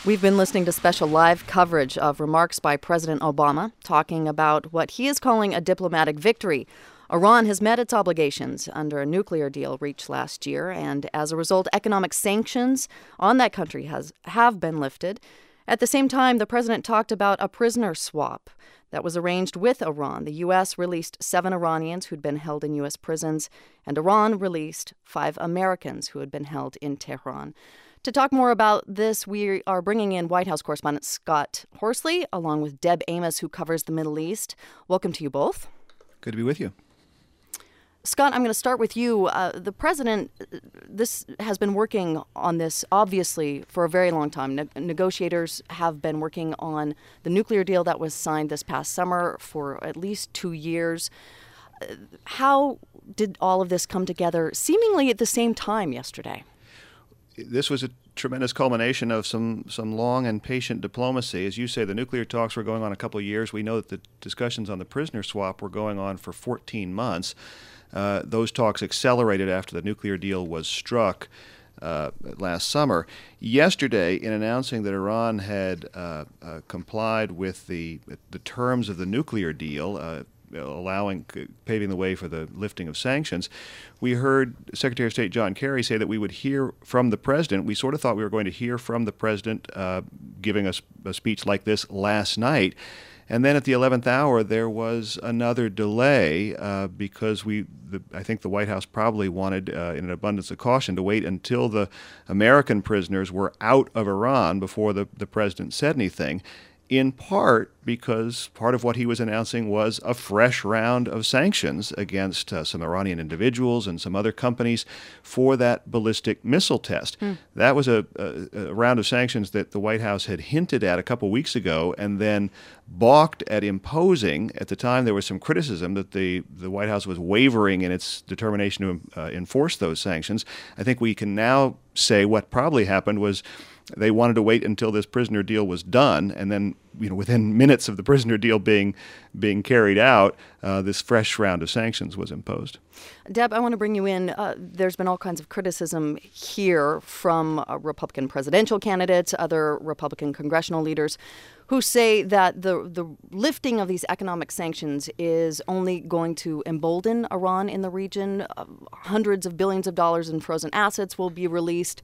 We've been listening to special live coverage of remarks by President Obama talking about what he is calling a diplomatic victory. Iran has met its obligations under a nuclear deal reached last year, and as a result, economic sanctions on that country have been lifted. At the same time, the president talked about a prisoner swap that was arranged with Iran. The U.S. released 7 Iranians who'd been held in U.S. prisons, and Iran released 5 Americans who had been held in Tehran. To talk more about this, we are bringing in White House correspondent Scott Horsley, along with Deb Amos, who covers the Middle East. Welcome to you both. Good to be with you. Scott, I'm going to start with you. The president has been working on this, obviously, for a very long time. Negotiators have been working on the nuclear deal that was signed this past summer for at least 2 years. How did all of this come together seemingly at the same time yesterday? This was a tremendous culmination of some long and patient diplomacy. As you say, the nuclear talks were going on a couple of years. We know that the discussions on the prisoner swap were going on for 14 months. Those talks accelerated after the nuclear deal was struck last summer. Yesterday, in announcing that Iran had complied with the terms of the nuclear deal, paving the way for the lifting of sanctions, we heard Secretary of State John Kerry say that we would hear from the president. We sort of thought we were going to hear from the president giving us a speech like this last night. And then at the 11th hour, there was another delay because I think the White House probably wanted, in an abundance of caution, to wait until the American prisoners were out of Iran before the president said anything, in part because part of what he was announcing was a fresh round of sanctions against some Iranian individuals and some other companies for that ballistic missile test. That was a round of sanctions that the White House had hinted at a couple weeks ago and then balked at imposing. At the time, there was some criticism that the White House was wavering in its determination to enforce those sanctions. I think we can now say what probably happened was they wanted to wait until this prisoner deal was done, and then, within minutes of the prisoner deal being carried out, this fresh round of sanctions was imposed. Deb, I want to bring you in. There's been all kinds of criticism here from Republican presidential candidates, other Republican congressional leaders, who say that the lifting of these economic sanctions is only going to embolden Iran in the region. Hundreds of billions of dollars in frozen assets will be released.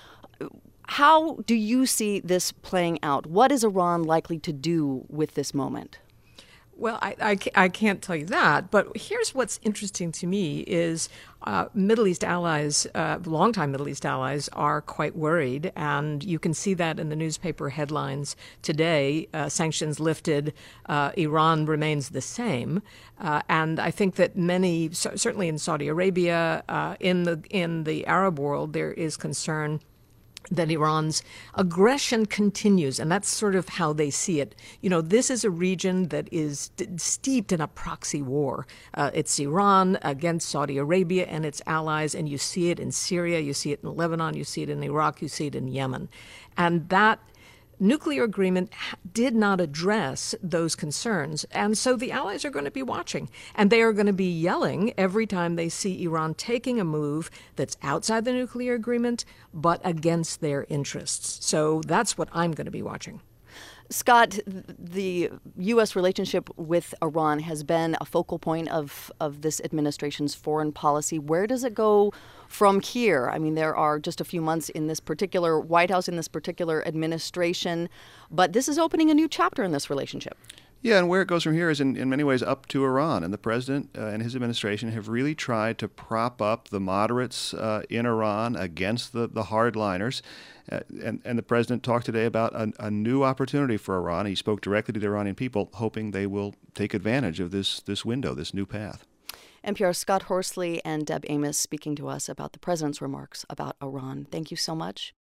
How do you see this playing out? What is Iran likely to do with this moment? Well, I can't tell you that, but here's what's interesting to me is Middle East allies, longtime Middle East allies, are quite worried, and you can see that in the newspaper headlines today. Sanctions lifted, Iran remains the same, and I think that many, certainly in Saudi Arabia, in the Arab world, there is concern that Iran's aggression continues, and that's sort of how they see it. This is a region that is steeped in a proxy war. It's Iran against Saudi Arabia and its allies, and you see it in Syria, you see it in Lebanon, you see it in Iraq, you see it in Yemen. And that nuclear agreement did not address those concerns. And so the allies are going to be watching, and they are going to be yelling every time they see Iran taking a move that's outside the nuclear agreement, but against their interests. So that's what I'm going to be watching. Scott, the U.S. relationship with Iran has been a focal point of this administration's foreign policy. Where does it go from here? I mean, there are just a few months in this particular White House, in this particular administration, but this is opening a new chapter in this relationship. Yeah, and where it goes from here is in many ways up to Iran. And the president and his administration have really tried to prop up the moderates in Iran against the hardliners. And the president talked today about a new opportunity for Iran. He spoke directly to the Iranian people, hoping they will take advantage of this window, this new path. NPR's Scott Horsley and Deb Amos speaking to us about the president's remarks about Iran. Thank you so much.